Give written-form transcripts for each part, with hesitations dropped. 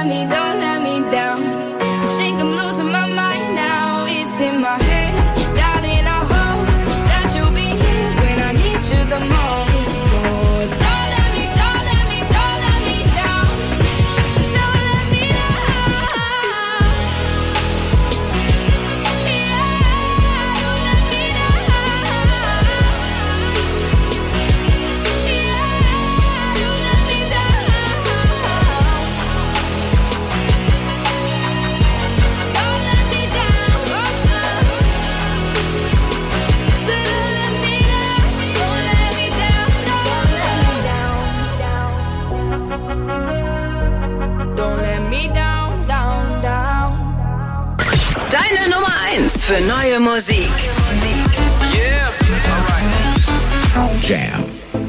let me down. I think I'm losing my mind now. It's in my head, darling. I hope that you'll be here when I need you the most. So don't let me down. Don't let me down. Don't let me down. Yeah, don't let me down. Yeah, don't let me down. Don't let me down. So don't let me down. Don't let me down. Don't let me down, down. Deine Nummer 1 für neue Musik. Yeah, alright. Jam.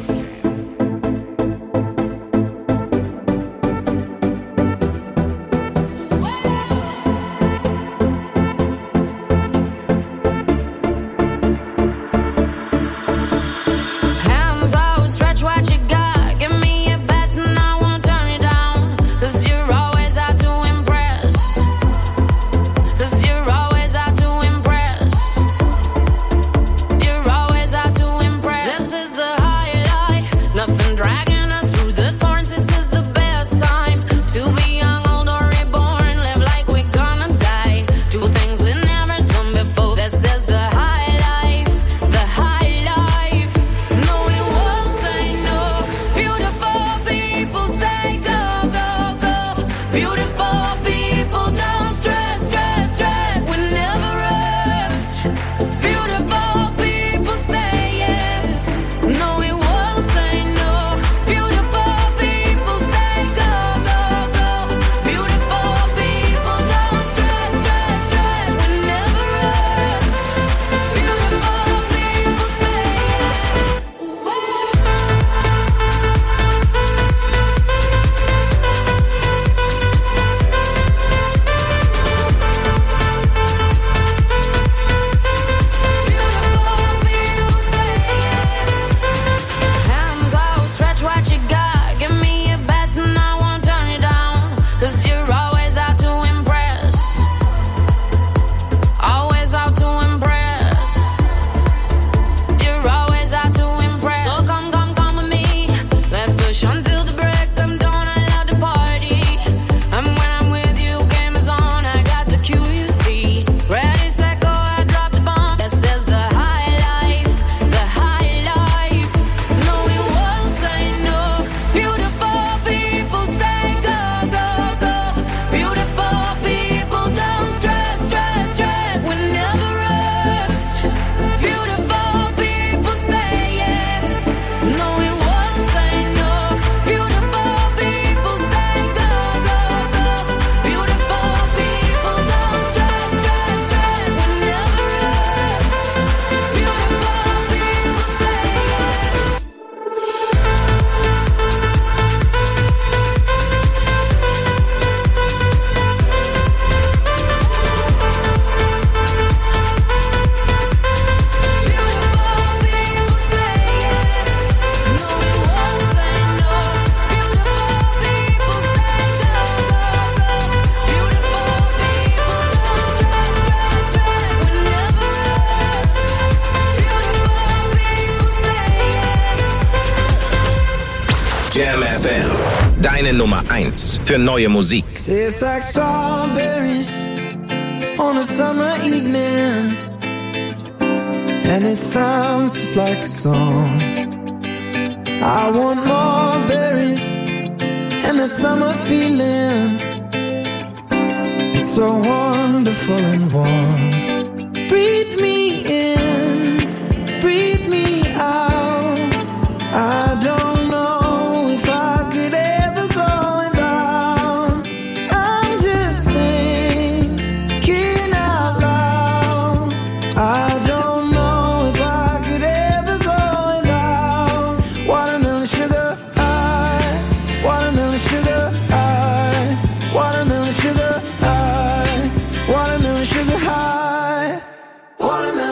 Hands out, stretch what you got. Give me your best and I won't turn it down. 'Cause you're always out to impress. 'Cause you're always out to impress. You're always out to impress. This is the highlight. Nothing dragging us through the thorns. This is the best time to be young, old, or reborn. Live like we're gonna die. Do things we've never done before. This is the high life. The high life. No, we won't say no. Beautiful people say go, go, go. Beautiful people don't stress, stress, stress. We never rest. Beautiful people say yes. No, we won't say no. Beautiful people say go, go, go. Beautiful people don't stress, stress, stress. We never rest. Beautiful people say yes. Hands out, stretch what you got. Give me your best and I won't turn it down. 'Cause you're always out to impress. Always out to impress. You're always out to impress. So come with me. Let's push until the break of dawn. I love the party. And when I'm with you, game is on. I got the cue, you see. Ready, set, go, I drop the bomb. This is the high life. The high life. No, we won't say no. Beautiful people say go, go, go. Beautiful people don't stress, stress, stress. We never rest. Beautiful people say yes. No, we won't say no. Beautiful people say go, go, go. Beautiful people don't stress, stress, stress. We never rest. Beautiful people say yes. Jam FM. Deine Nummer 1 für neue Musik. Tastes like strawberries on a summer evening, and it sounds just like a song. I want more berries and that summer feeling. It's so wonderful and warm. Breathe me in, breathe me out. I don't know if I could ever go without. I'm just thinking out loud. I don't know if I could ever go without watermelon sugar high, watermelon sugar high, watermelon sugar high, watermelon sugar high, watermelon.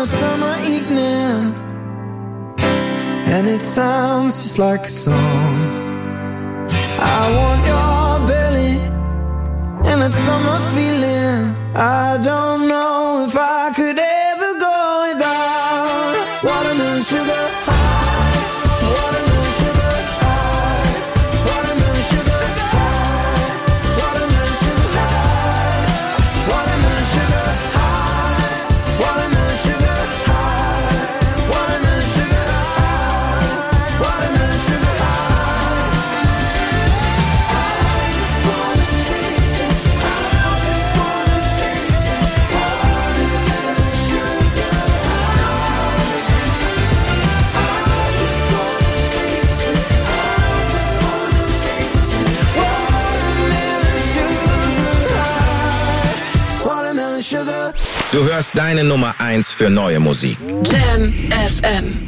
a summer evening, and it sounds just like a song. I want your belly and that summer feeling. I don't know if I could ever go without watermelon sugar high, watermelon sugar high, watermelon sugar high, watermelon sugar high, watermelon sugar high, watermelon sugar high, watermelon sugar high, watermelon sugar high. Du hörst deine Nummer 1 für neue Musik. Jam FM.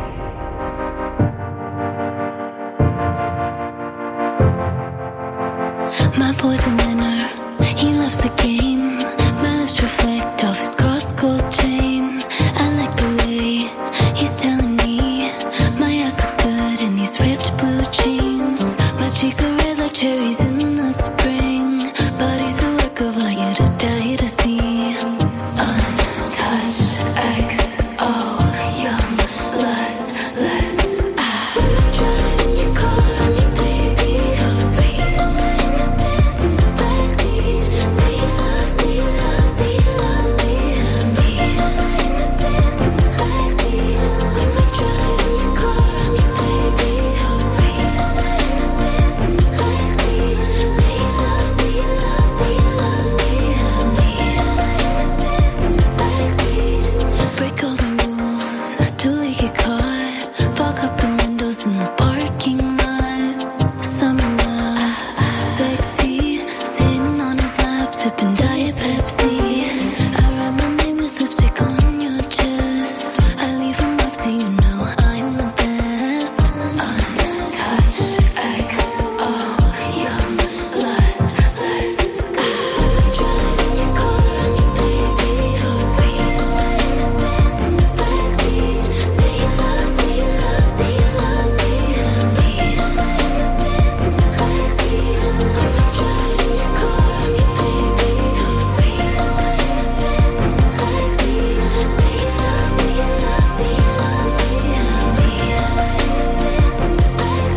My boy's a winner, he loves the game. My lips reflect off his cross-gold chain. I like the way he's telling me my ass looks good in these ripped blue jeans. My cheeks are red like cherries in the spring, but he's a work of art, yet a die to see. Untouched XO, young, lustless. Driving your car, I'm your baby, so sweet. Innocence in the backseat. Say you love, say you love, say you love me. Innocence in the backseat. When we're driving your car, I'm your baby, so sweet. Innocence in the backseat. Say you love, say you love, say you love me. Innocence in the backseat. Break all the rules, till we get caught. Fog up the windows in the parking lot. Summer love, sexy. Sitting on his lap, sipping Diet Pepsi. I write my name with lipstick on your chest. I leave a mark so you know I'm the best. Untouched XO, young, lustless. Driving your car, I'm your baby, so sweet. Innocence in the backseat. Say you love, say you love, say you love me. Innocence in the backseat. Driving your car, I'm your baby, so sweet. Innocence in the backseat. Say you love, say you love, say you love me. Innocence in the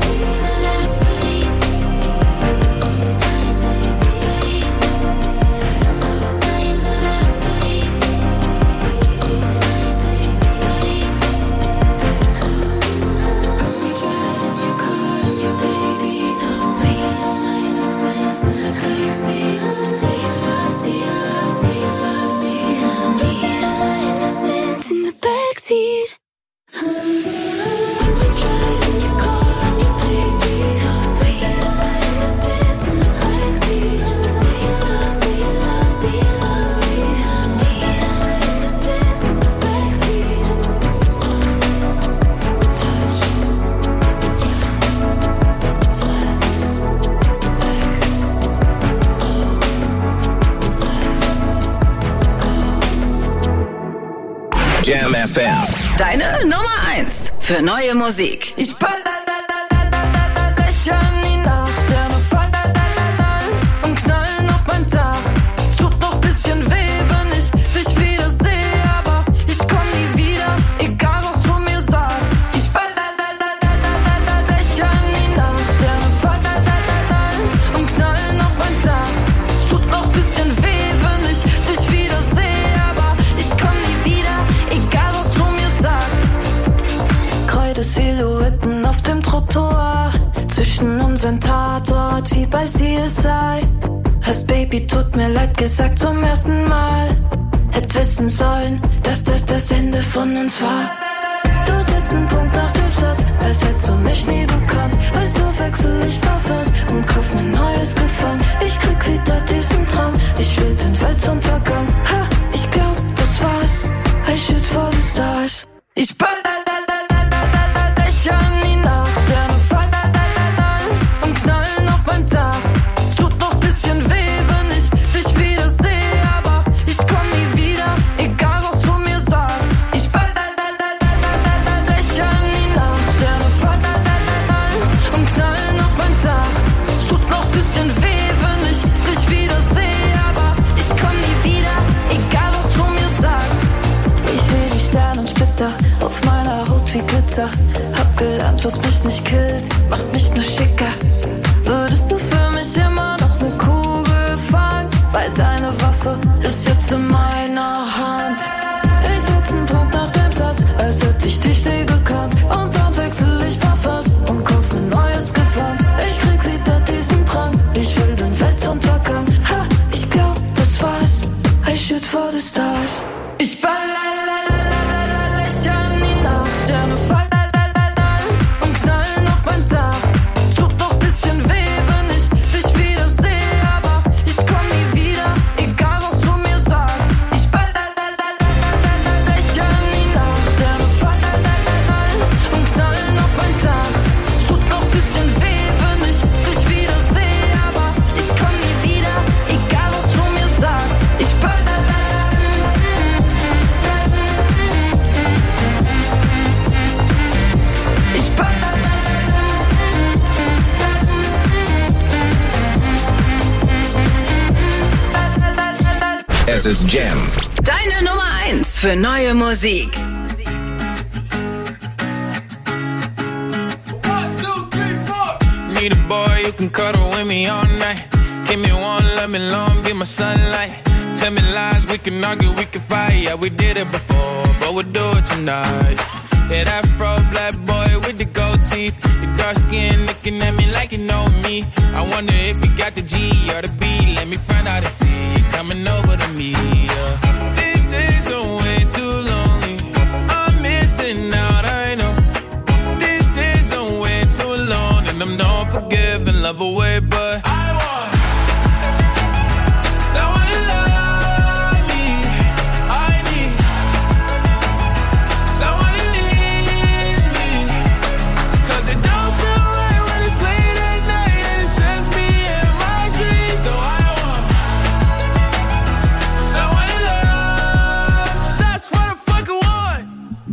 Driving your car, I'm your baby, so sweet. Innocence in the backseat. Say you love, say you love, say you love me. Innocence in the backseat. Driving your car, I'm your baby, so sweet. Innocence in the backseat. Say you love, say you love, say you love me. Innocence in the backseat. Jam FM. Deine Nummer 1 für neue Musik. Ich lächle nie nach, Sterne fallen und knallen auf mein Dach. Es tut noch bisschen weh, wenn ich dich wieder sehe, aber ich komm nie wieder, egal was du mir sagst. Ich lächle nie nach, Sterne fallen und knallen auf mein Dach. Es tut noch bisschen weh, wenn ich dich wieder sehe, aber ich komm nie wieder, egal was du mir sagst. Silhouetten auf dem Trottoir, zwischen uns ein Tatort wie bei CSI. Hast Baby, tut mir leid gesagt zum ersten Mal. Hätt wissen sollen, dass das Ende von uns war. Du setzt einen Punkt nach dem Satz, als hättest du mich nie bekommen. Also wechsel ich Parfums und kauf mir neues Gefallen. Ich krieg wieder diesen Traum, ich will den Weltuntergang. Ha, ich glaub, das war's, I shoot for the stars. Ich nie nach, Sterne fallen und knallen auf mein Dach. Es tut noch bisschen weh, wenn ich dich wieder sehe, aber ich komm nie wieder, egal was du mir sagst. Filter. Hab gelernt, was mich nicht killt, macht mich nur schicker. Würdest du für mich immer noch eine Kugel fangen? Weil deine Waffe ist jetzt in meiner Hand. Ich setz einen Punkt nach dem Satz, als hätte ich dich nie gekannt. Und dann wechsel ich Parfums und kauf mir neues Gewand. Ich krieg wieder diesen Drang, ich will den Weltuntergang. Ha, ich glaub, das war's, I shoot for the stars. Ich lächle an die Nacht, Sterne fallen und knallen auf mein Dach. Es tut doch bisschen weh, wenn ich dich wieder sehe, aber ich komm nie wieder, egal was du mir sagst. Ich lächle an die Nacht, Sterne fallen und knallen auf mein Dach. Es tut doch bisschen weh, wenn ich dich wieder sehe, aber ich komm nie wieder, egal was du mir sagst. Ich Es ist Jam. Deine Nummer 1 für neue Musik. Need a boy you can cuddle with me all night. Give me one, let me long, be my sunlight. Tell me lies, we can argue, we can fight. Yeah, we did it before, but we'll do it tonight. Yeah, that fro black boy with the gold teeth. Your dark skin looking at me like you know me. I wonder if you got the G or the B. Let me find out and see you coming over to me. Yeah. These days are way too lonely. I'm missing out, I know. These days are way too long, and I'm not forgiving, love away, but I want someone to love me. I need someone who needs me. 'Cause it don't feel right when it's late at night and it's just me and my dreams. So I want someone to love. That's what I fucking want.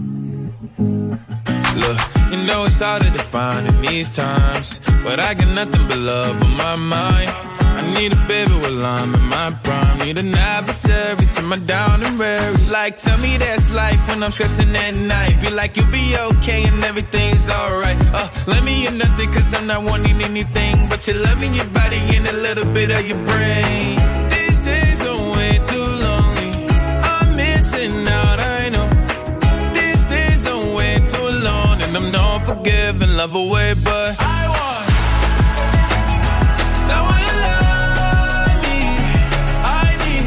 Look, you know it's hard to define in these times, but I got nothing but love on my mind. I need a baby while I'm in my prime. Need an adversary to my down and weary. Like, tell me that's life when I'm stressing at night. Be like, you'll be okay and everything's alright. Let me in nothing 'cause I'm not wanting anything but your love in your body and a little bit of your brain. These days are way too lonely. I'm missing out, I know. These days are way too long, and I'm not forgiving, love away, but I want someone to love me. I need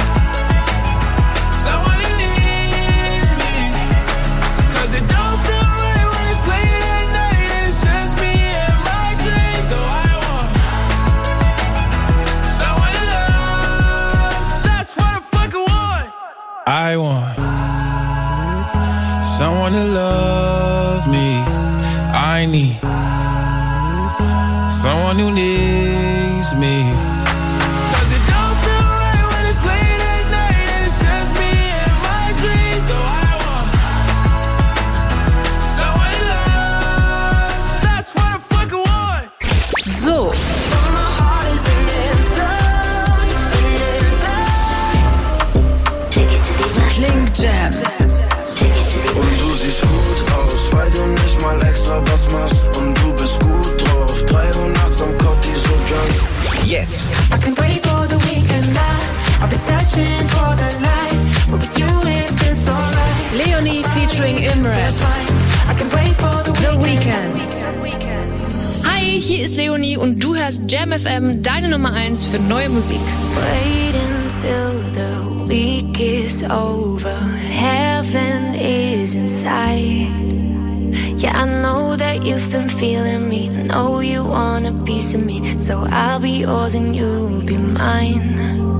someone who needs me. 'Cause it don't feel right when it's late at night and it's just me and my dreams. So I want someone to love. That's what I fucking want. I want someone to love me. I need someone who needs me. 'Cause it don't feel right when it's late at night and it's just me and my dreams. So I want someone to love. That's what I fucking want. So, klingt Jam. Und du siehst gut aus, weil du nicht mal extra was machst. Und du bist gut drauf, 3 Uhr nachts am Cotti so drunk. Jetzt. I can wait for the weekend night. I've been searching for the light, but with you it feels so right. Leonie featuring Imran. I can wait for the Weekend. Hi, hier ist Leonie und du hörst Jam FM, deine Nummer 1 für neue Musik. Wait until the week is over. Heaven is inside. Yeah, I know that you've been feeling me. I know you want a piece of me. So I'll be yours and you'll be mine.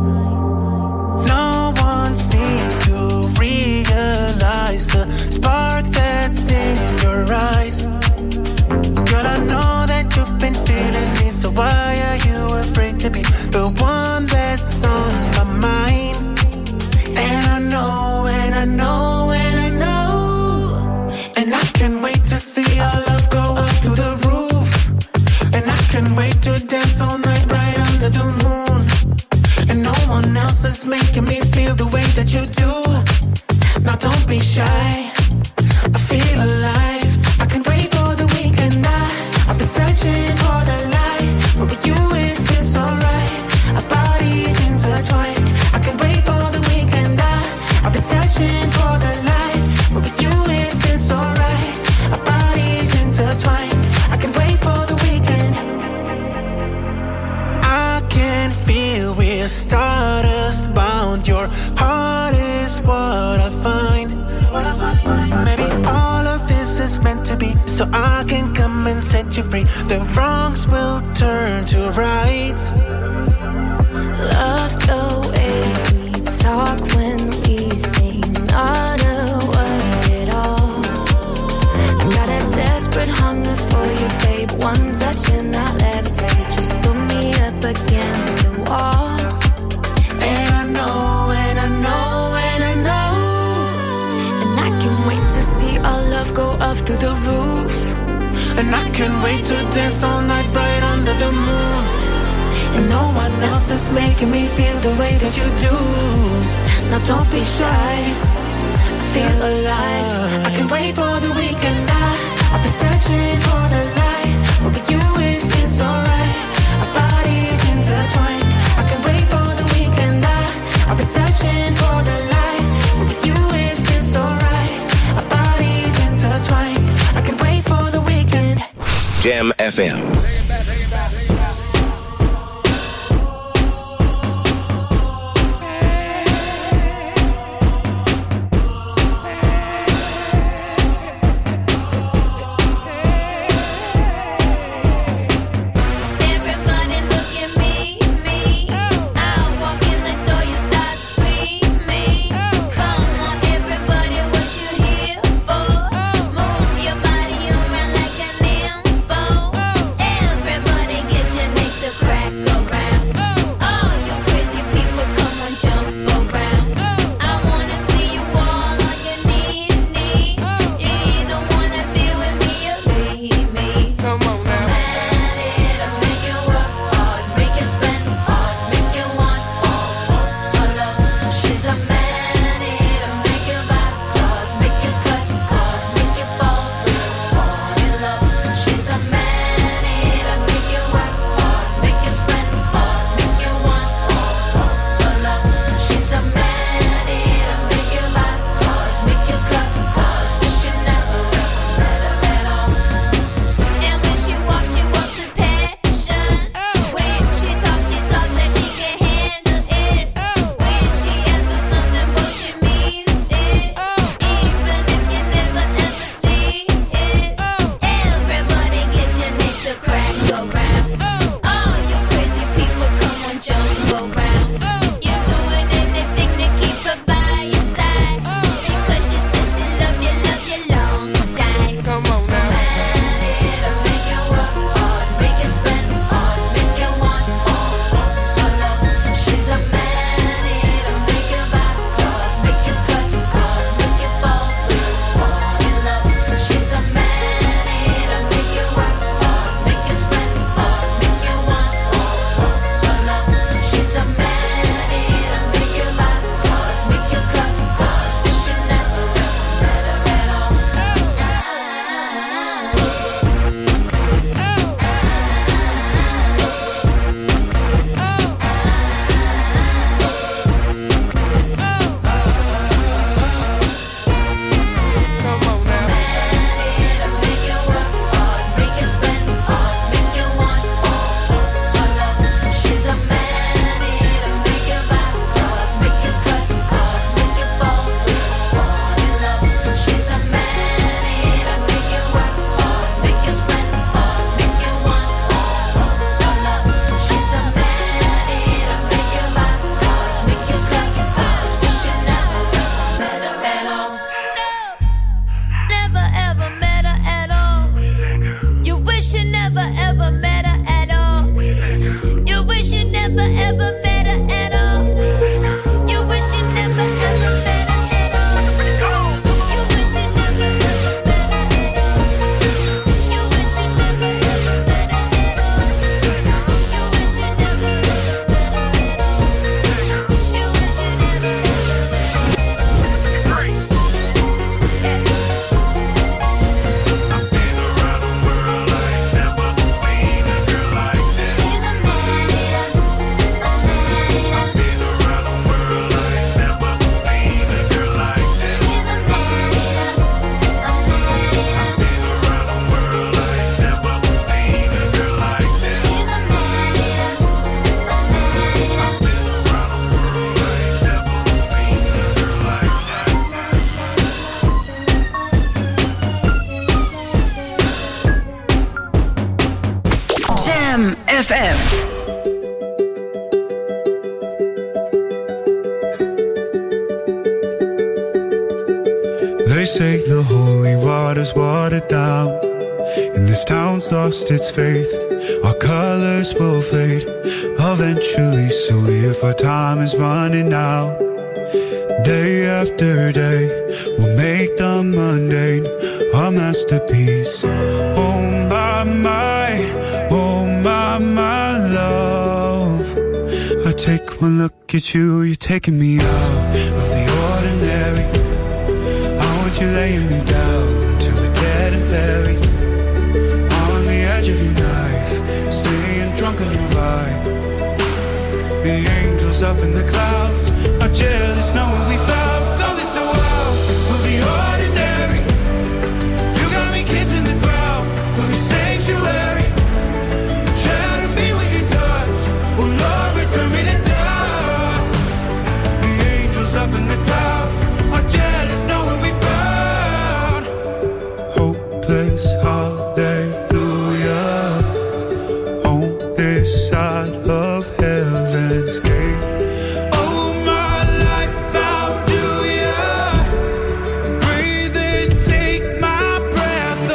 No one seems to realize the spark that's in your eyes. Girl, I know that you've been feeling me, so why are you afraid to be the one that's on my mind? And I know, and I know, and I know, and I can't wait to see our love go up through the roof. And I can't wait to dance all night right under the moon. And no one else is making me feel the way that you do. Now don't be shy, I feel alive. so I can come and set you free. The wrongs will turn to rights. Love the way we talk when we sing, not a word at all. I got a desperate hunger for you, babe. One touch and I levitate. Just put me up against the wall. And I know, and I know, and I know. And I can't wait to see our love go up through the roof. And I can't wait to dance all night right under the moon. And no one else is making me feel the way that you do. Now don't be shy, I feel alive. I can wait for the weekend. I've been searching for the light, but with you it feels alright. Our bodies intertwined. I can wait for the weekend. I've been searching for the light, but with you it feels alright. Our bodies intertwined. I can wait for the weekend. Jam FM. Jam FM. They say the holy water's watered down, and this town's lost its faith. Our colors will fade eventually, so if our time is running out, day after day, we'll make the mundane a masterpiece. Oh my love, I take one look at you, you're taking me out of the ordinary. You're laying me down till we're dead and buried on the edge of your knife, staying drunk on your vibe. The angels up in the clouds are jealous knowing we found something so wild of the ordinary. You got me kissing the ground of your sanctuary. Shadow me with your touch, oh Lord, return me to dust. The angels up in the clouds are jealous knowing we found hallelujah on this side of heaven's gate. Oh, my life, how do you breathe and take my breath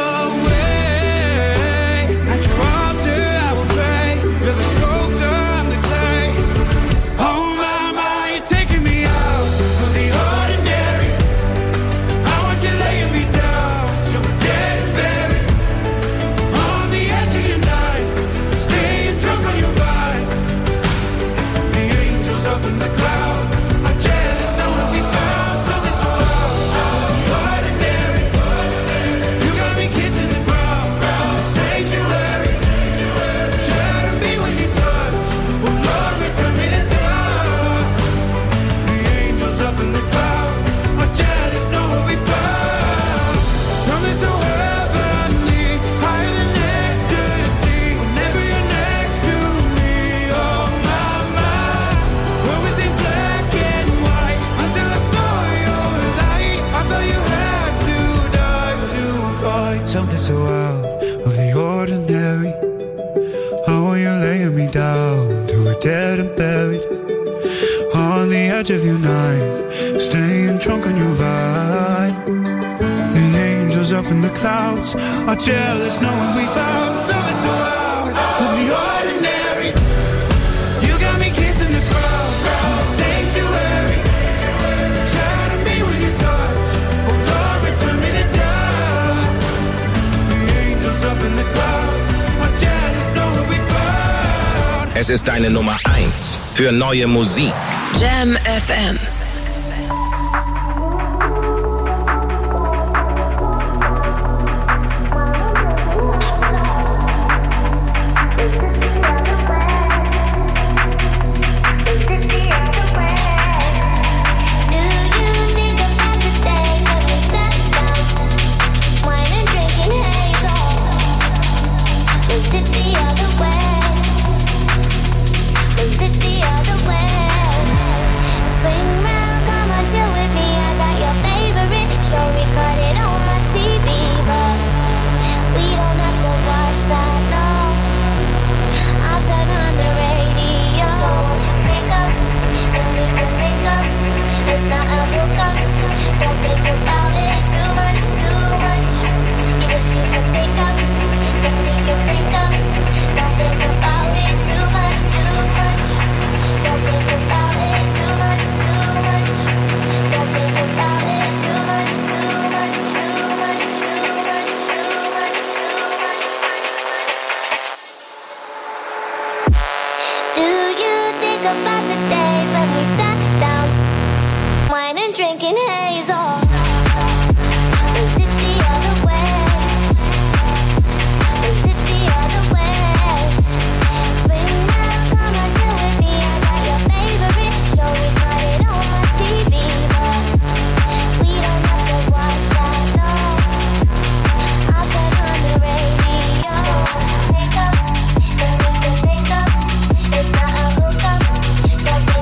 away? At your altar I will pray. You're the sculptor, I'm the clay. Oh my, you're taking me out of the ordinary. I want you laying me down so we're dead and buried on the edge of your knife, staying drunk on your vibe. The angels up in the clouds are jealous knowing we found something so wild, the ordinary. You got me kissing the ground, the sanctuary. Shadow me with your touch, oh Lord, return me to dust. The angels up in the clouds are jealous knowing we found something so heavenly, higher than ecstasy. Whenever you're next to me, oh my, where was it black and white until I saw your light? I thought you had to die to find something so out of the ordinary. How are you laying me down to a dead and buried on the edge of your night, staying drunk on your vibe. The angels up in the clouds are jealous knowing we found something so out of the ordinary. You got me kissing the ground, the sanctuary. Shadow me with your touch, oh Lord, return me to dust. The angels up in the clouds are jealous knowing we found. Es ist deine Nummer 1 für neue Musik. Jam FM. Swing round, come on, chill with me. I got your favorite show recorded on my TV, but we don't have to watch that, no. I'll turn on the radio. So won't you pick up, and we can link up. It's not a hookup, don't think about it too much, too much. You just need to pick up, and we can link up. Don't think about it too much, too much. Don't think about it too much, too much. Don't think about it too much, too much, too much, too much, too much, too much. Do you think about the days when we sat down, wine and drinking haze on? Was it the other way? Was it the other way? Swing round, come on, chill with me. I got your favorite show recorded on my TV, but we don't have to watch that, no. I'll turn on the radio. So won't you pick up, then we can link up. It's not a hookup, don't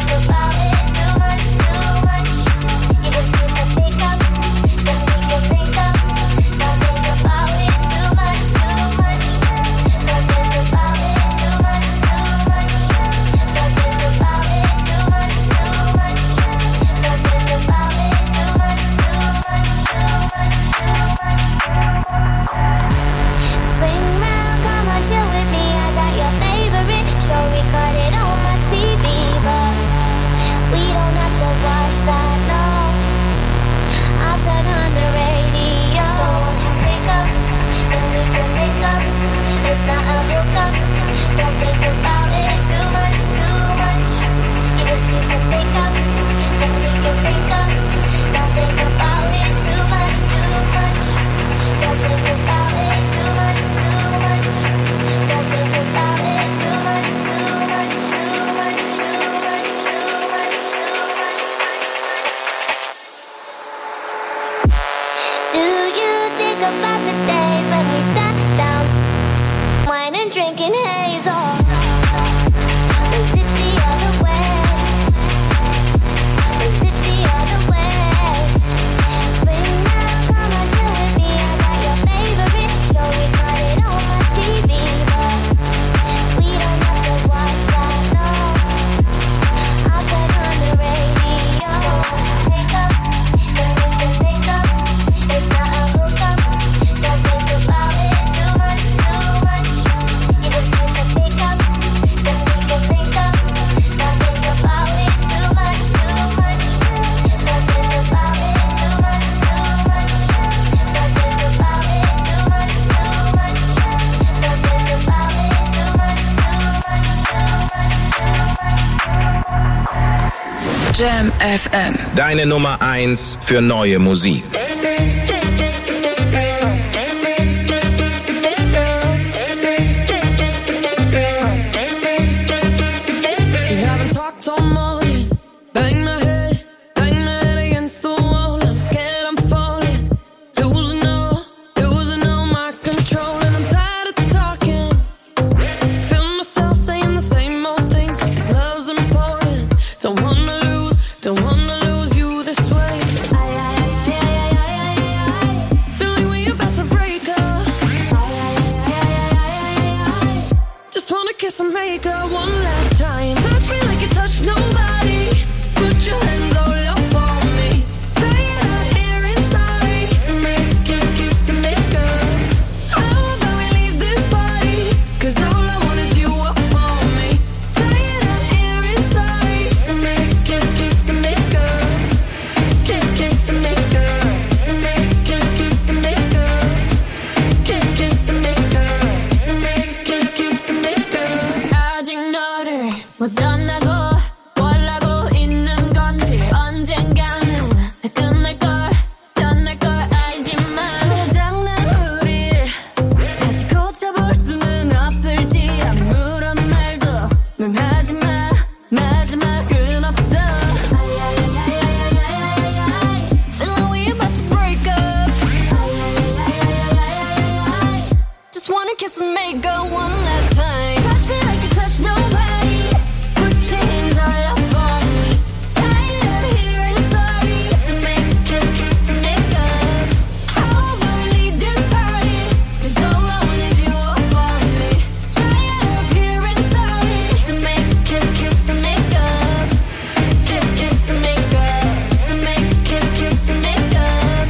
It's not a hookup. Don't think about it too much. You just need to pick up, then we can pick up. Don't think about it too much. Don't think about it too much. Don't think about it too much. Do you think about the days when we sat down, wine and drinking haze? Or is it the other way? Is it the other way? Spring now, come on, chill with me. I got your favorite show, we got it on my TV, but we don't have to watch that, no. I'll turn on the radio. So won't you pick up, then we can pick up. It's not a hookup. Don't think about it too much. You just need to pick up, then we can pick up. Don't think about it too much. Don't think about it too much. Don't think about it too much. Don't think about it too much. Jam FM. Deine Nummer 1 für neue Musik. We haven't talked all morning. Bang my head against the wall. I'm scared I'm falling, losing all my control. And I'm tired of talking. Feel myself saying the same old things, but this love's important. Don't wanna lose you this way. Feeling we about to break up. Just wanna kiss and make up one last time. Touch me like you touch nobody. Put your hands all up on me. Tired of hearing sorry. Kiss and make up. How about we leave this party? 'Cause all I want is you up on me. Tired of hearing sorry. Kiss and make up. Kiss and make up. Kiss and make up. Kiss and make up. Kiss and make up. 아직 너를 못 떠나고 원하고 있는 건지 언젠가는 끝날 걸 알지만 장난 우릴 다시 고쳐볼 수는 없을지 아무런 말도 넌 하지마 마지막은 없어. Feeling we about to break up. Just wanna kiss and make up one last time. Touch me like you touch nobody. Put your hands all up on me. Tired of hearing sorry. Kiss and make up. How about we leave this party? 'Cause all I want is you up on me. Tired of hearing sorry. Kiss and make up. Kiss and make up. Kiss and make up. Kiss and make up. Kiss and make up.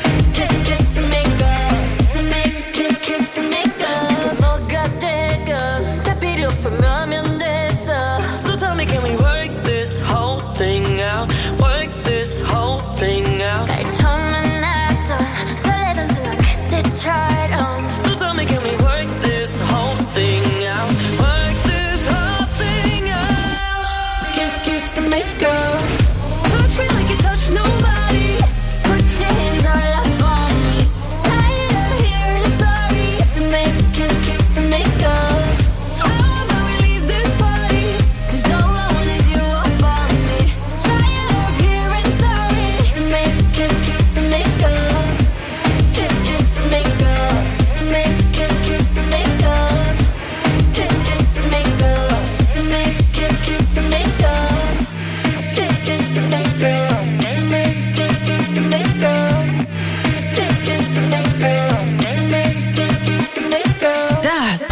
Kiss and make up. 뭐가 되건 다 필요 없으면 됐어. So tell me, can we work this whole thing out? Work this whole thing out. 날 처음 만났던 설레던 순간 그때처럼. So tell me, can we work this whole thing out? Work this whole thing out. Kiss and make up. Touch me like you touch nobody. Put your hands all up on me. Tired of hearing sorry. Kiss and make up. How about we leave this party? 'Cause all I want is you up on me. Tired of hearing sorry. Kiss and make up. Kiss and make up. Kiss and make up. Kiss and make up. Kiss and make up. Kiss and make up. Kiss and make up. Kiss and make up. Kiss and make up. Kiss and make up. Kiss and make up. Kiss and make up. Das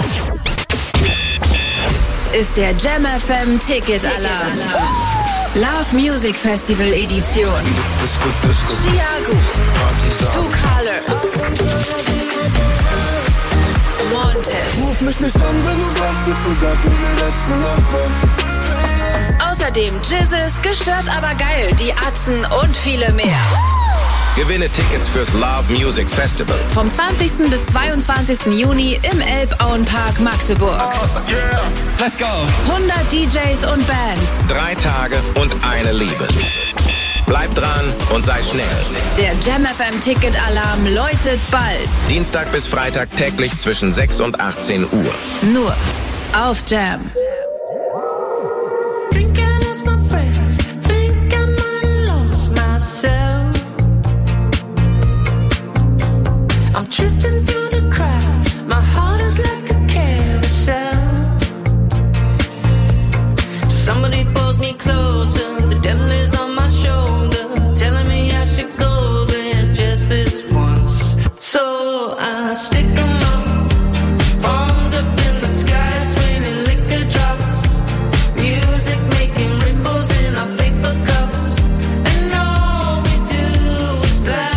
ist der Jam FM Ticket Alarm. Love Music Festival Edition. Chiago, Two Colors, Wanted. Ruf mich nicht an, wenn du wach bist und sag mir, wie letzte Nacht war. Außerdem Jizzes, gestört aber geil, die Atzen und viele mehr. Gewinne Tickets fürs Love Music Festival. Vom 20. bis 22. Juni im Elbauenpark Magdeburg. Oh, yeah. Let's go. 100 DJs und Bands. 3 Tage und eine Liebe. Bleib dran und sei schnell. Der Jam FM Ticket-Alarm läutet bald. Dienstag bis Freitag täglich zwischen 6 und 18 Uhr. Nur auf Jam. Drifting through the crowd, my heart is like a carousel. Somebody pulls me closer, the devil is on my shoulder, telling me I should go there just this once. So I stick 'em up, palms up in the sky, it's raining liquor drops, music making ripples in our paper cups, and all we do is glide.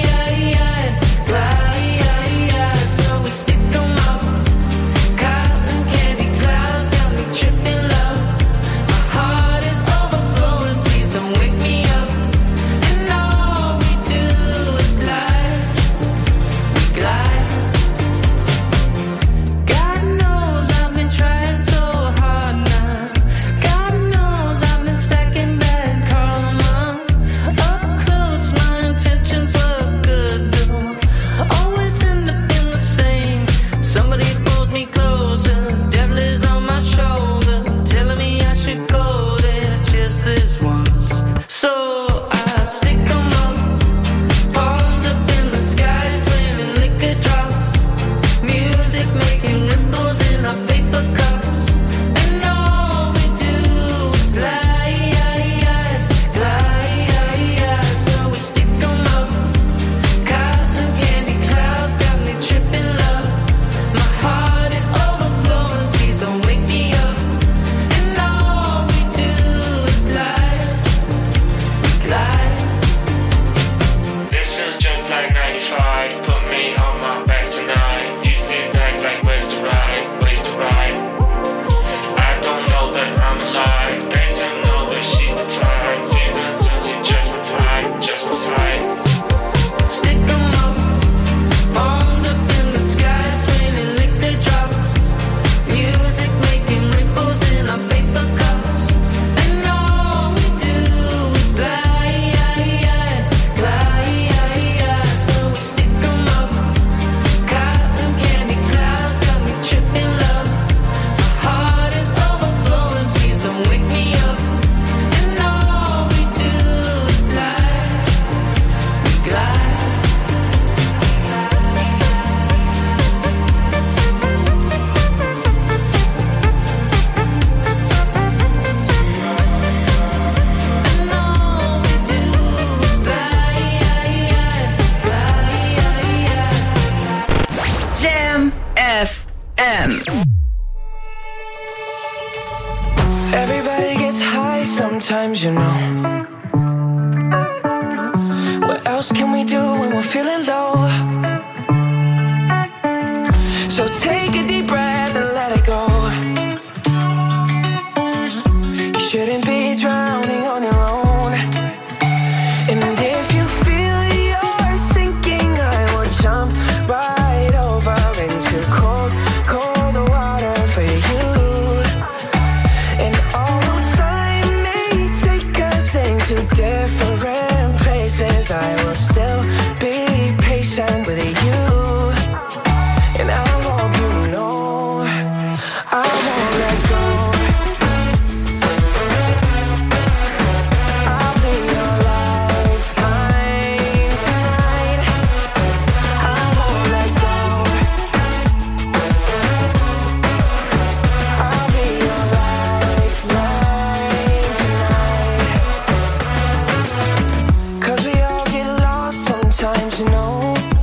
Everybody gets high sometimes, you know. What else can we do when we're feeling low? So take a deep breath and let it go. You shouldn't be drowning on your own. And if you feel you're sinking, I will jump right over into cold, cold water for you. And although time may take us into different places, I will still be patient with you. And I hope you know I won't let go. I'll be your lifeline tonight. I won't let go. I'll be your lifeline tonight. 'Cause we all get lost sometimes, you know.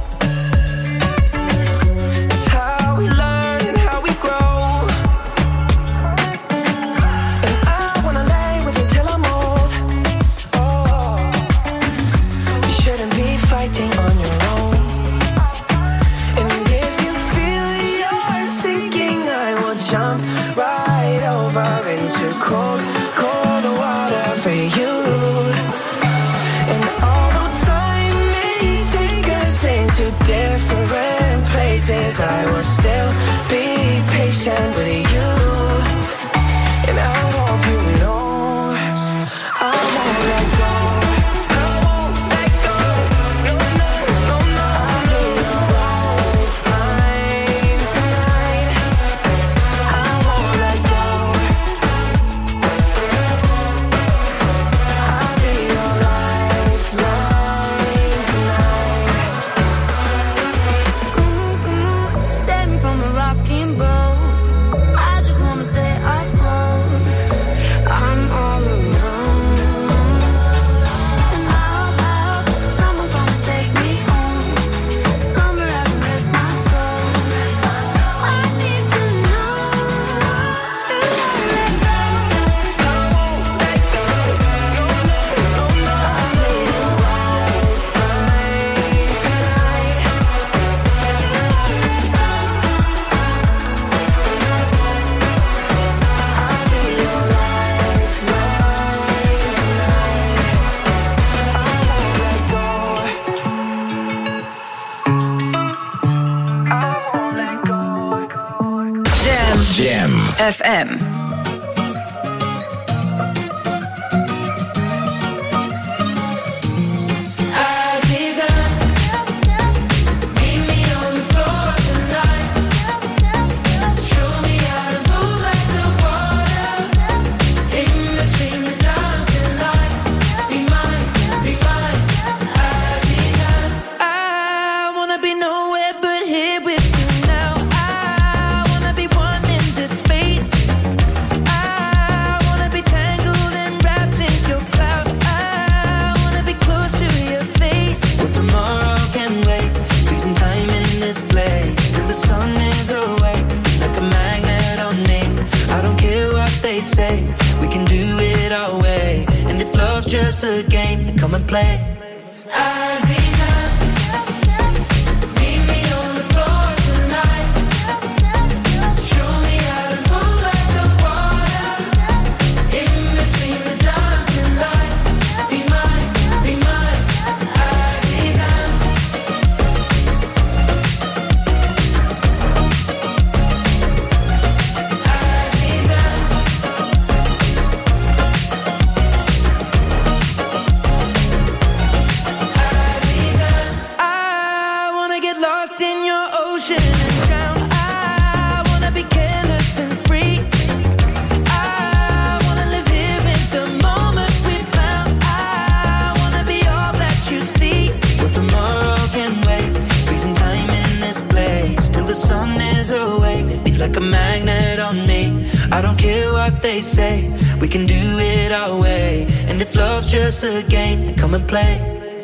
Cold, cold water for you. And although time FM. Just a game, then come and play. They say we can do it our way, and if love's just a game, then come and play.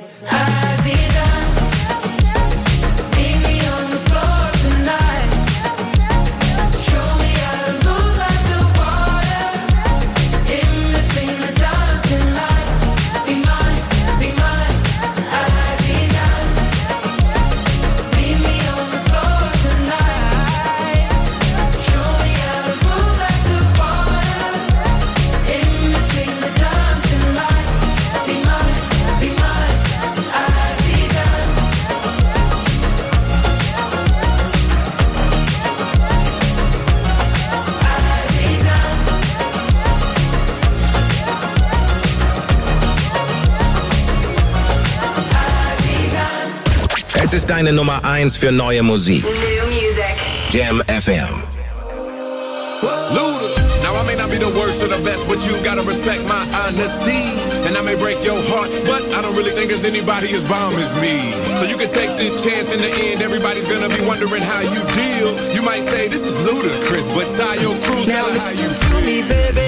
Es ist deine Nummer 1 für neue Musik. New music. Jam FM. Luda. Now I may not be the worst or the best, but you gotta respect my honesty. And I may break your heart, but I don't really think there's anybody as bomb as me. So you can take this chance. In the end, everybody's gonna be wondering how you deal. You might say this is ludicrous, but Tayo Cruz, now tell her how you listen to me, baby.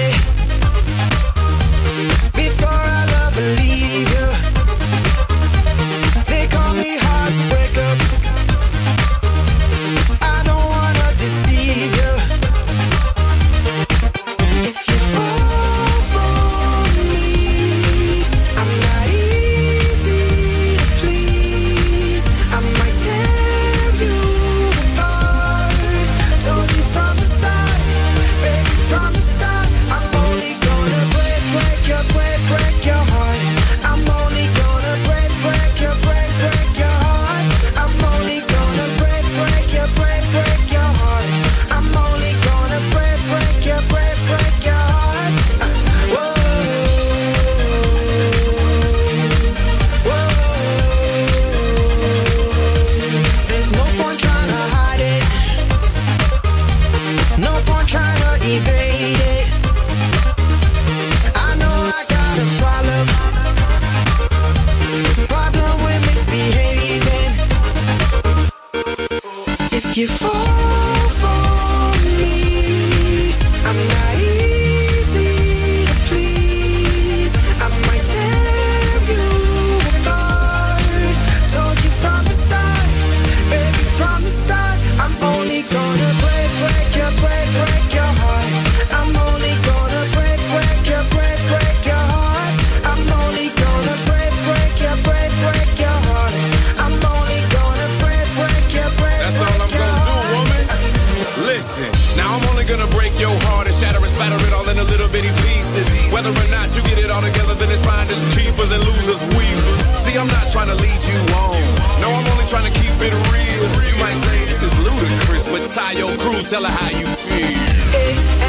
Before I love and leave you, they call me heartbreaker. I don't wanna deceive you. If you fall for me, I'm not easy to please. I might tear you apart. Told you from the start, baby, from the start. I'm only gonna break your heart. I'm only gonna break your heart. I'm only gonna break your heart. I'm only gonna break your heart. Whoa, whoa. There's no point trying to hide it. No point trying to evade it. I know I got a problem with misbehaving. If you fall for me, I'm not easy to please. I might tear you apart. Told you from the start, baby, from the start. I'm only gonna break your heart. I'm only gonna break your heart. I'm only gonna break your heart. I'm only gonna break your That's all I'm gonna do, woman. Listen, now I'm only gonna break your heart and shatter and spatter it all into little bitty pieces. Whether or not you get it all together, then it's finders, keepers, and losers, weavers. See, I'm not trying to lead you on. No, I'm only trying to keep it real. You might say this is ludicrous, but Tayo Cruz, tell her how you feel. Hey,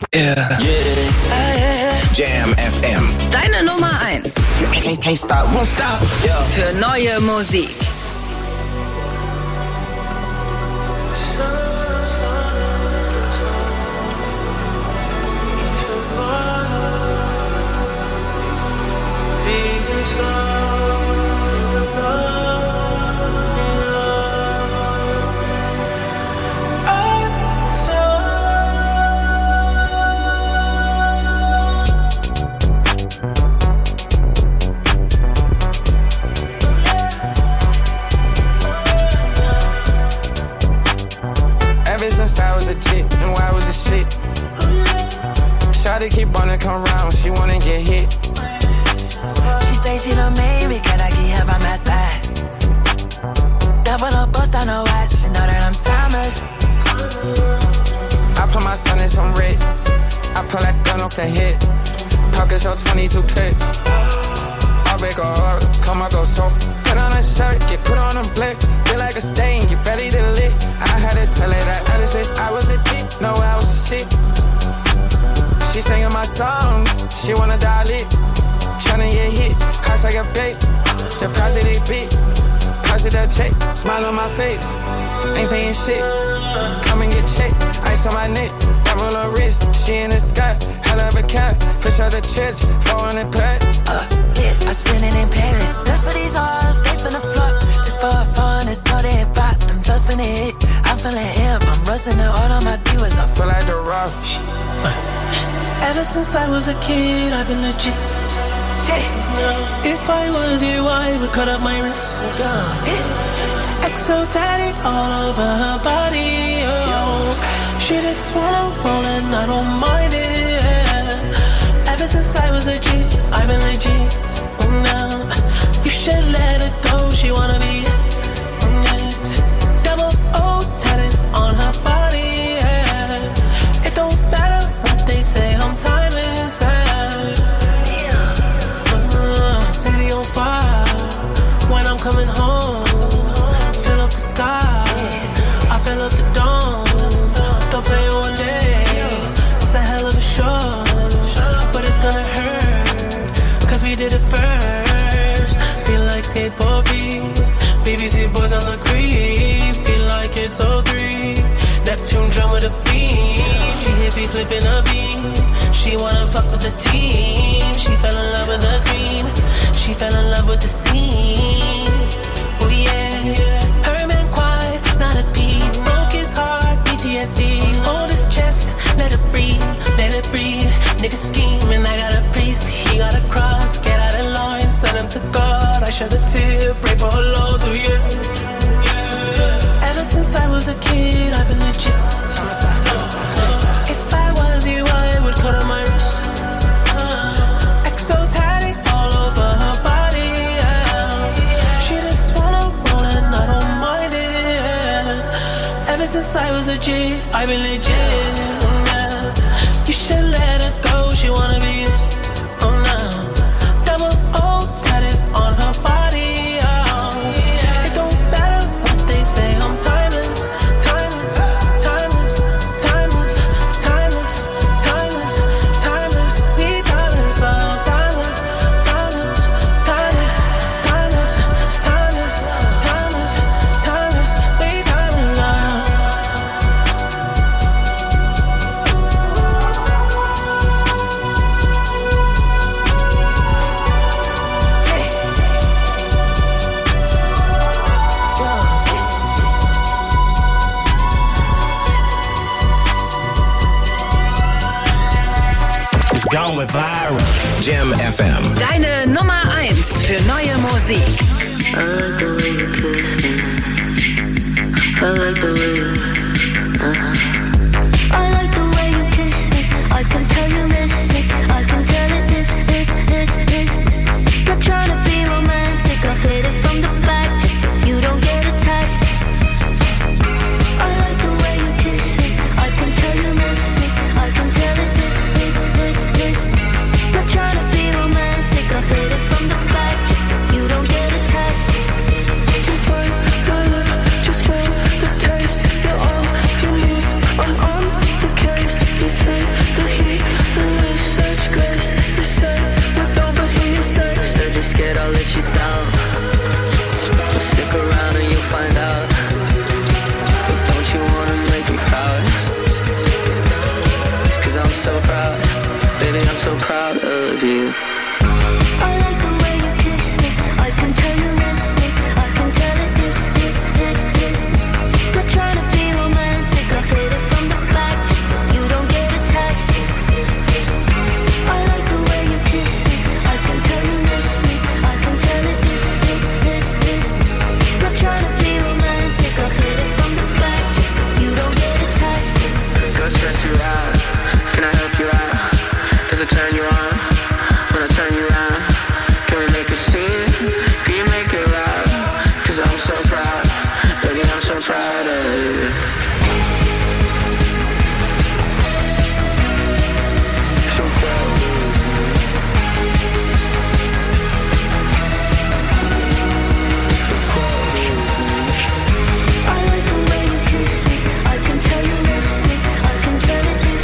Yeah. Jam FM. Deine Nummer 1. Can't stop, won't stop. Für neue Musik. Shawty keep wanna come round, she wanna get hit. She thinks she done made me, cause I keep her by my side. Double up, bust on her watch, she know that I'm timeless. I put my son in some red, I pull that gun off the head. Pockets on 22 clip. I break her heart, come on, go so. Put on a shirt, get put on a blick. Feel like a stain, get ready to lit. I had to tell her that other since I was a dick, no I was a shit. She singing my songs, she wanna dial it. Tryna get hit, price like a bait. The price of they beat, price of that check. Smile on my face, ain't paying shit. Come and get checked, ice on my neck. Diamond on her wrist, she in the sky. Hell of a cat, push her to church, 400 packs. Yeah, I spend it in Paris. Just for these hoes, they finna flop. Just for fun, it's all they pop. Them just finna hit, I'm feeling hip. I'm rusting the all on my viewers. I feel like the rock. Ever since I was a kid, I've been legit. If I was you, I would cut up my wrist. Exotic all over her body. Oh. She just wanna roll and I don't mind it. Ever since I was a G, I've been legit. Now you should let her go. She wanna be double O tatted on her body. It don't matter what they say, I'm timeless. City on fire when I'm coming home. Fill up the sky, I fill up the dome. They'll play it one day, it's a hell of a show. But it's gonna hurt, cause we did it first. Feel like skateboard beat, BBC boys on the creep. Feel like it's 03, Neptune drum with a beat. She hippie flipping a beat. She wanna fuck with the team. She fell in love with the cream. She fell in love with the scene. Oh yeah. Her man quiet, not a peep. Broke his heart, PTSD. Hold his chest, let it breathe, let it breathe. Nigga scheming, I got a priest. He got a cross, get out of line, send him to God. I shed a tear, pray for her lows, oh yeah. Ever since I was a kid, I've been legit. If I was you, I would cut on my wrist. Exotic all over her body. She just wanna roll and I don't mind it. Ever since I was a G, I've been legit. You should let her go, she wanna be it. Oh no, double O tatted on her body. It don't matter what they say, I'm timeless, timeless, timeless, timeless, timeless, timeless, timeless, we timeless, oh timeless, timeless, timeless, timeless, timeless, timeless, timeless, we timeless, oh. Going viral. Jam FM. Deine Nummer 1 für neue Musik. I like the way you kiss me. I like the way you, I like the way you kiss me. I can tell you miss me. I can tell it is. Not trying to be romantic. I hit it from the back just so you don't get attached. I like the way you kiss me. I can tell you miss me. I can tell it is. Not trying to be romantic. I hit it from the back just so you don't get attached. You bite my lip just for the taste. You're all you need. so proud of you. I like the way you kiss me. I can tell you miss me. I can tell it this. Not trying to be romantic. I hit it from the back just so you don't get attached. I like the way you kiss me. I can tell you miss me. I can tell it this. Not trying to be romantic. I hit it from the back just so you don't get attached. So stress you out. Can I help you out? Does it turn you on? When I turn you around, can we make a scene? Can you make it loud? 'Cause I'm so proud, baby, I'm so proud of you. So proud of you. I like the way you kiss me. I can tell you miss me. I can tell it this.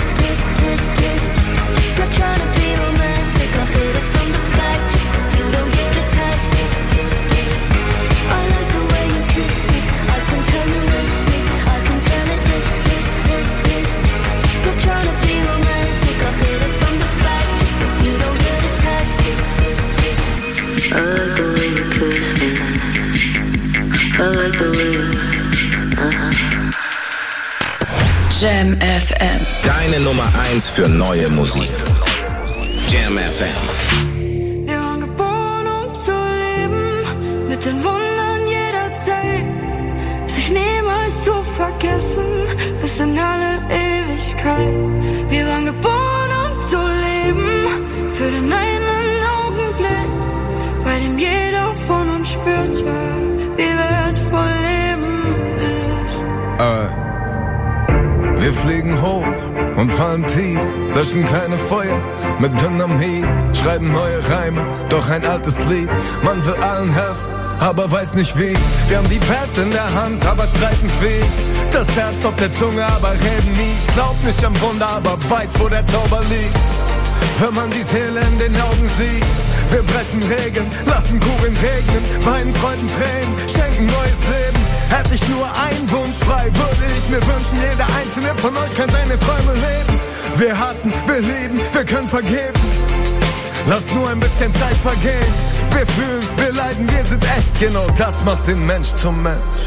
Not trying to be romantic. I hit it from the back just so you don't get attached. I like the way you kiss me. I can tell you miss me. I can tell it this. Not trying to be romantic. I hit it from the back just so you don't get attached. I like the way you kiss me. I like the way. Jam FM. Deine Nummer 1 für neue Musik. Jam FM. Wir waren geboren, um zu leben, mit den Wundern jeder Zeit, sich niemals zu vergessen, bis in alle Ewigkeit. Wir waren geboren, um zu leben, für den einen Augenblick, bei dem jeder von uns spürte, wie wertvoll Leben ist. Wir fliegen hoch und fallen tief, löschen keine Feuer mit Dynamit, schreiben neue Reime, doch ein altes Lied. Man will allen helfen, aber weiß nicht wie. Wir haben die Welt in der Hand, aber streiten viel. Das Herz auf der Zunge, aber reden nie. Ich glaub nicht am Wunder, aber weiß, wo der Zauber liegt. Wenn man die Seele in den Augen sieht. Wir brechen Regeln, lassen Kugeln regnen, weinen Freuden Tränen, schenken neues Leben. Hätte ich nur einen Wunsch frei, würde ich mir wünschen, jeder einzelne von euch kann seine Träume leben. Wir hassen, wir lieben, wir können vergeben. Lass nur ein bisschen Zeit vergehen. Wir fühlen, wir leiden, wir sind echt. Genau das macht den Mensch zum Mensch.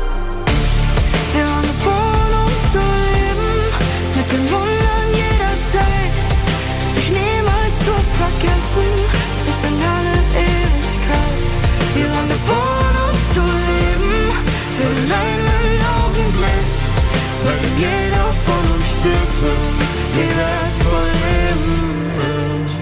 Wir waren geboren, um zu leben, mit den Wundern jeder Zeit, sich niemals zu vergessen, bis in alle Ewigkeit. Wir waren geboren, um zu leben, für den einen Augenblick, bei dem jeder von uns spürte, wie wertvoll Leben ist.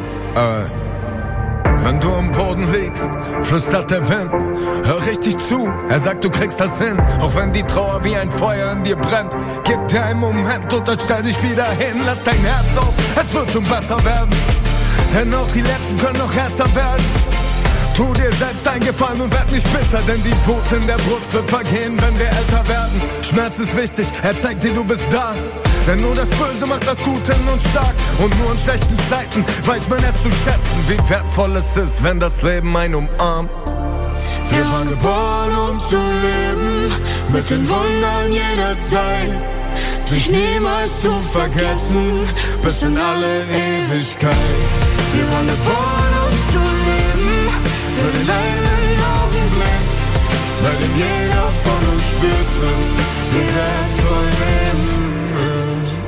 Wenn du am Boden liegst, flüstert der Wind. Hör richtig zu, er sagt, du kriegst das hin. Auch wenn die Trauer wie ein Feuer in dir brennt. Gib dir einen Moment und dann stell dich wieder hin. Lass dein Herz auf, es wird schon besser werden. Denn auch die Letzten können noch erster werden. Tu dir selbst einen Gefallen und werd nicht bitter, denn die Wut in der Brust wird vergehen, wenn wir älter werden. Schmerz ist wichtig, er zeigt dir, du bist da. Denn nur das Böse macht das Gute in uns stark. Und nur in schlechten Zeiten weiß man es zu schätzen, wie wertvoll es ist, wenn das Leben einen umarmt. Wir waren geboren, um zu leben, mit den Wundern jeder Zeit, sich niemals zu vergessen, bis in alle Ewigkeit. Wir waren geboren, um zu leben, für den einen Augenblick, bei dem jeder von uns spürte, wie wertvoll Leben ist.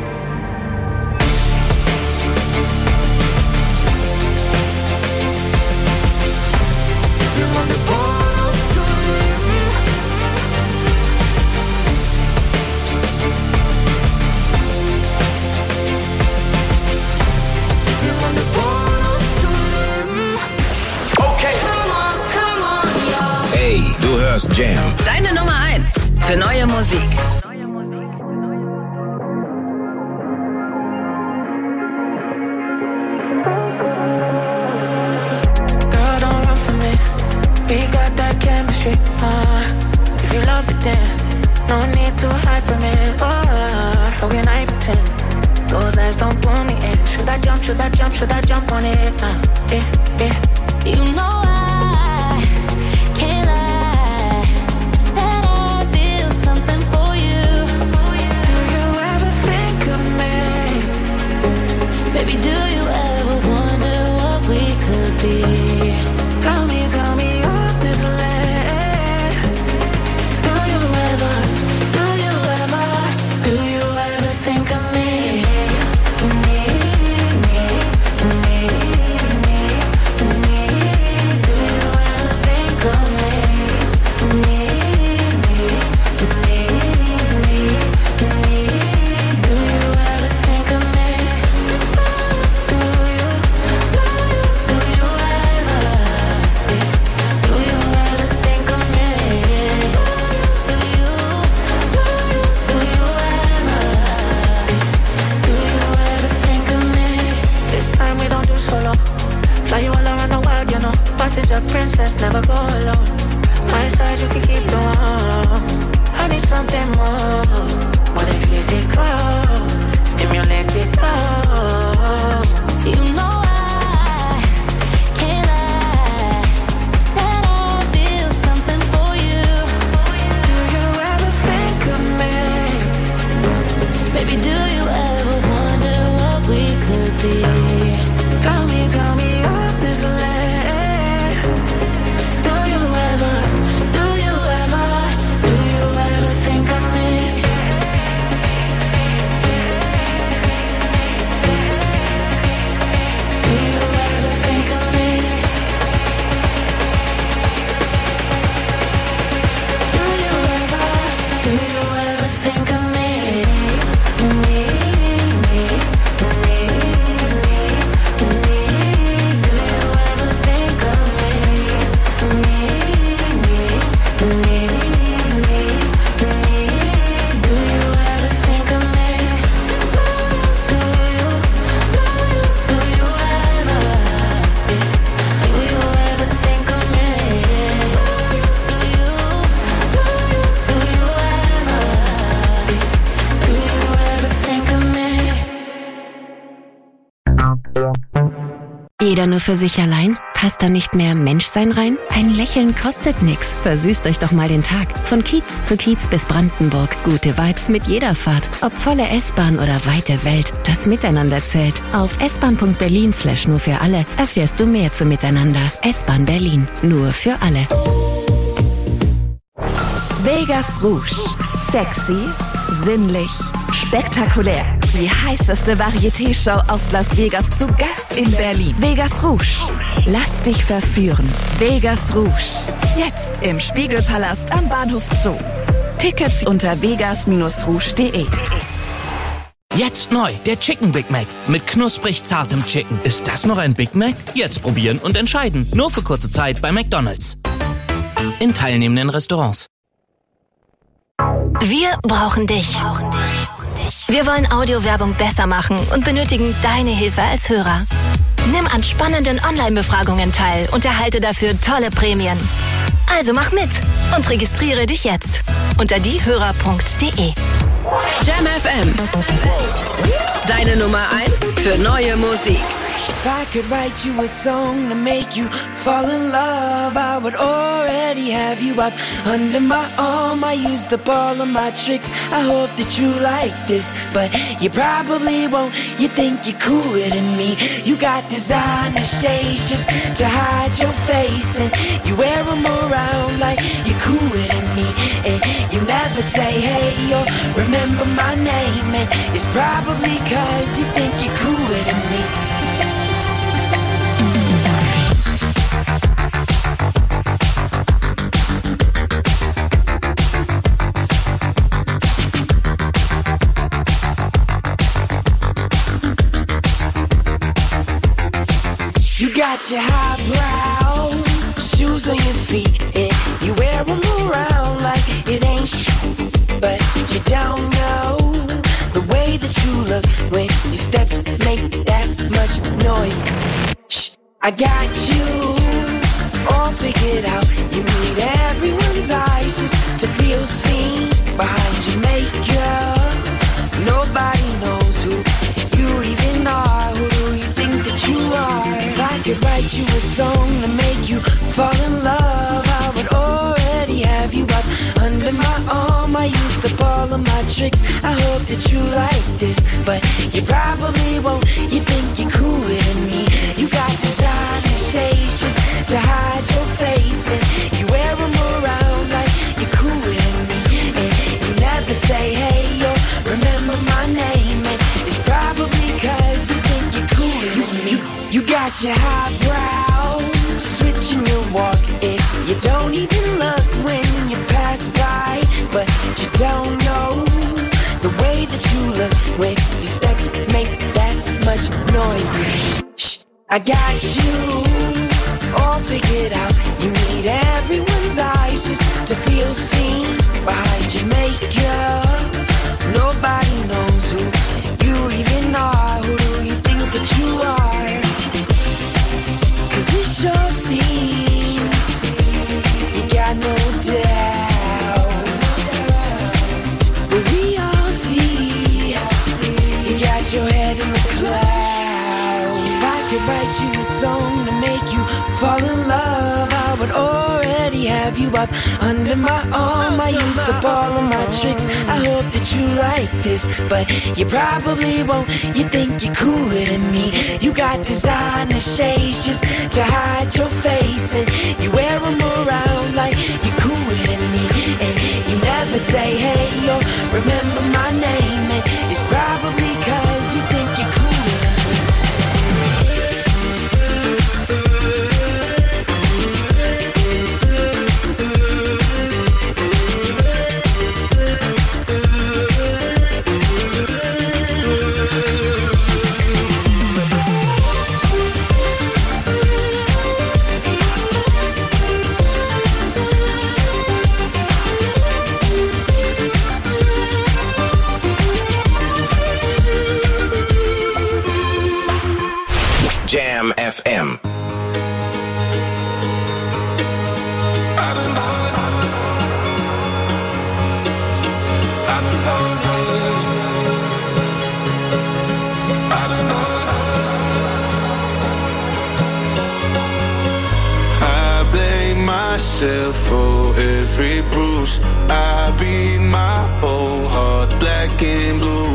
Wir waren geboren, um zu leben. Wir waren geboren, um zu leben. Okay. Come on, ja. Hey, du hörst Jam. Deine Nummer 1 für neue Musik. Girl, don't run from me. We got that chemistry. If you love it, then no need to hide from it. How can I pretend? Those eyes don't pull me in. Should I jump? Should I jump? Should I jump on it? You know I can't lie that I feel something for you. Do you ever think of me? Baby, do you ever? be. Tell me honestly, do you ever think of me? Princess, never go alone. My side, you can keep the one. I need something more than physical. Stimulate it all. You know I can't lie that I feel something for you. Do you ever think of me? Baby, do you ever wonder what we could be? Tell me honestly. Jeder nur für sich allein? Passt da nicht mehr Menschsein rein? Ein Lächeln kostet nix. Versüßt euch doch mal den Tag. Von Kiez zu Kiez bis Brandenburg. Gute Vibes mit jeder Fahrt. Ob volle S-Bahn oder weite Welt. Das Miteinander zählt. Auf s-bahn.berlin/nur für alle erfährst du mehr zum Miteinander. S-Bahn Berlin. Nur für alle. Vegas Rouge. Sexy, sinnlich, spektakulär. Die heißeste Varieté-Show aus Las Vegas zu Gast in Berlin. Vegas Rouge. Lass dich verführen. Vegas Rouge. Jetzt im Spiegelpalast am Bahnhof Zoo. Tickets unter vegas-rouge.de. Jetzt neu, der Chicken Big Mac mit knusprig zartem Chicken. Ist das noch ein Big Mac? Jetzt probieren und entscheiden. Nur für kurze Zeit bei McDonald's. In teilnehmenden Restaurants. Wir brauchen dich. Wir wollen Audiowerbung besser machen und benötigen deine Hilfe als Hörer. Nimm an spannenden Online-Befragungen teil und erhalte dafür tolle Prämien. Also mach mit und registriere dich jetzt unter diehörer.de. Jam FM. Deine Nummer 1 für neue Musik. If I could write you a song to make you fall in love, I would already have you up under my arm. I used up all of my tricks, I hope that you like this, but you probably won't. You think you're cooler than me. You got designer shades just to hide your face, and you wear them around like you're cooler than me. And you never say hey or remember my name, and it's probably 'cause you think you're cooler than me. You got your highbrow shoes on your feet, and you wear them around like it ain't but you don't know the way that you look when your steps make that much noise. Shh, I got you all figured out. You need everyone's eyes just to feel seen behind your makeup. Nobody knows who you even are. Who do you think that you are? If I could write you a song to make you fall in love, I would already have you up under my arm. I used up all of my tricks, I hope that you like this, but you probably won't. You think you're cooler than me. You got designer shades just to hide your face, and you wear them around like you're cooler than me, and you never say hey or remember my name, and it's probably cause you think you're cooler than me. You got your highbrow switching your walk, and you don't even look when you pass by, but you don't know the way that you look when your steps make that much noise. Shh, I got you all figured out. You need everyone's eyes just to feel seen behind your makeup. Nobody knows who you even are. Who do you think that you are? Cause it sure seems you got no doubt, but we all see you got your head in the clouds. If I could write you a song to make you fall in love, I would already have you up under my arm. I used up all of my tricks, I hope that you like this, but you probably won't. You think you're cooler than me. You got designer shades just to hide your face, and you wear them around like you're cooler than me, and you never say hey or remember my name, and it's probably cause you think you're cooler. Jam FM. Myself for every bruise. I beat my whole heart black and blue.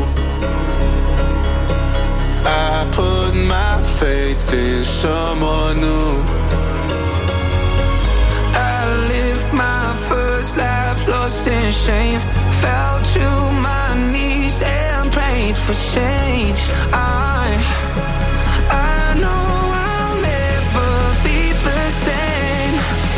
I put my faith in someone new. I lived my first life lost in shame. Fell to my knees and prayed for change. I know I'll never be the same.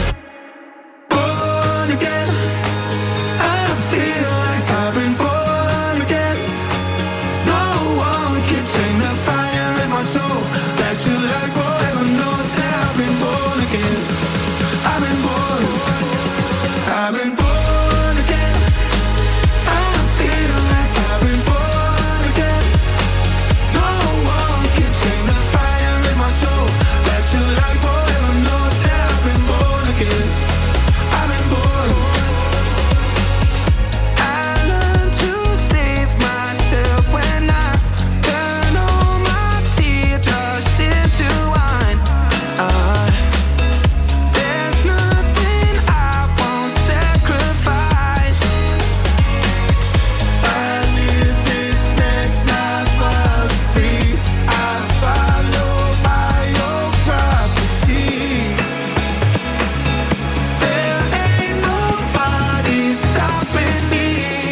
Born again, I feel like I've been born again. No one can take the fire in my soul. Back to life forever knows that I've been born again. I've been born. I've been born again. I feel like I've been born again. No one can take the fire in my soul. Back to life forever knows that I've been born again. I've been born. I learned to save myself when I turn all my teardrops into wine. There's nothing I won't sacrifice. I live this next life but free. I follow by your prophecy. There ain't nobody stopping me.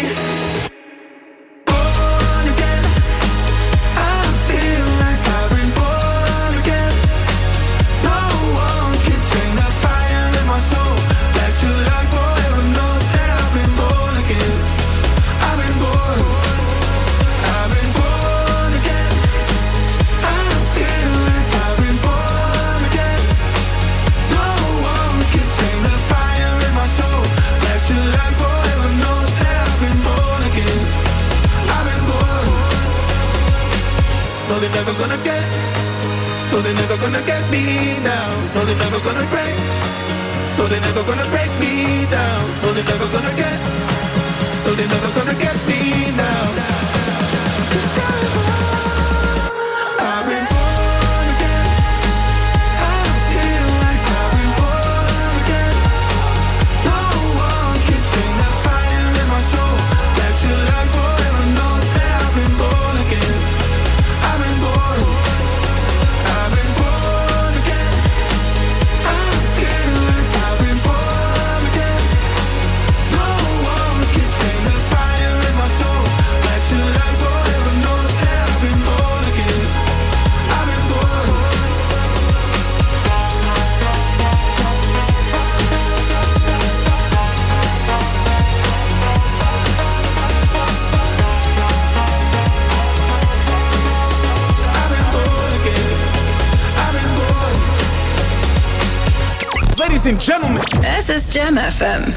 Born again, I feel like I've been born again. No one can take the fire in my soul. Back to life forever knows that I've been born again. I've been born. I've been born again. I feel like I've been born again. No one can take the fire in my soul. Back to life forever knows that I've been born again. I've been born. No, they're never gonna get. No, they're never gonna get me now. No, they're never gonna break. No, they're never gonna break me down. No, they're never gonna get. No, they're never gonna get me now. 'Cause I've been born again. I feel like I've been born again. No one can take the fire in my soul. Back to life forever knows that I've been born again. I've been born. I've been born again. Ladies and Gentlemen. Es ist Jam FM.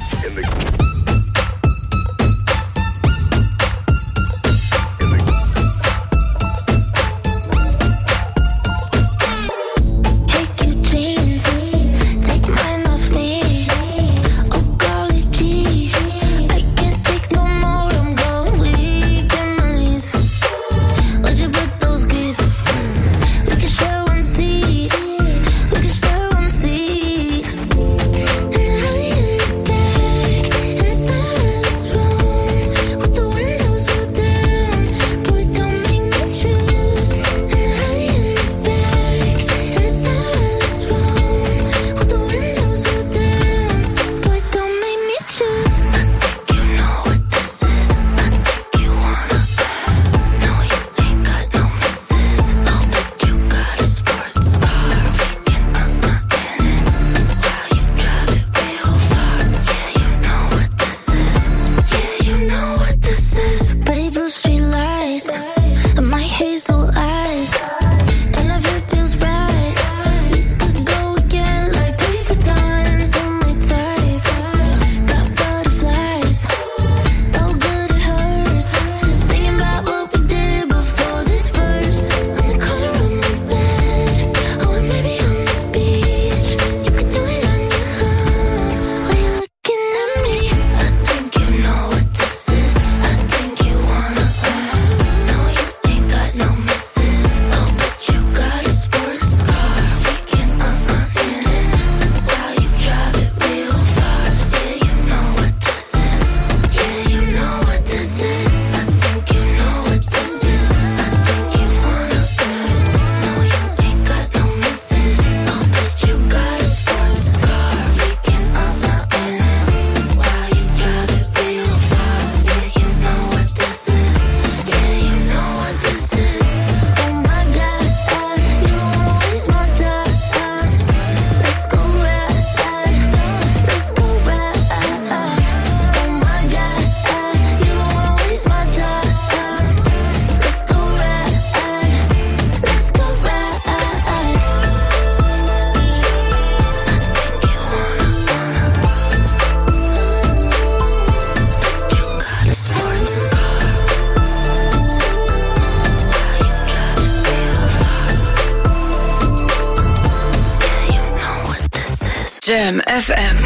Jam FM.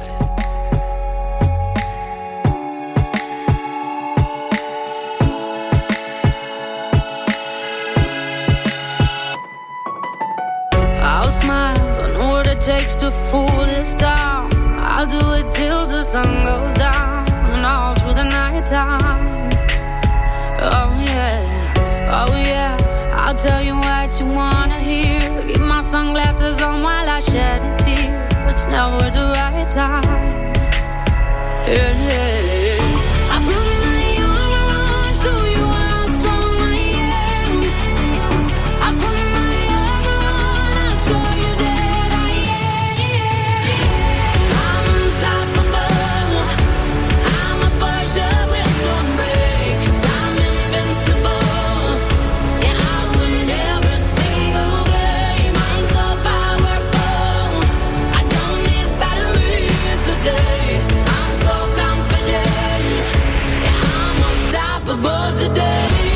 I'll smile, I know what it takes to fool this town. I'll do it till the sun goes down and all through the night time. Oh yeah, I'll tell you what you wanna hear. Keep my sunglasses on while I shed a tear. It's never the right time. Yeah. I put my arm around so you are strong, yeah. I put my arm around, I'll show you that I am. I'm unstoppable. I'm a Porsche with no brakes. I'm invincible. Yeah, I win every single game. I'm so powerful. I don't need batteries today. I'm so confident. Yeah, I'm unstoppable today.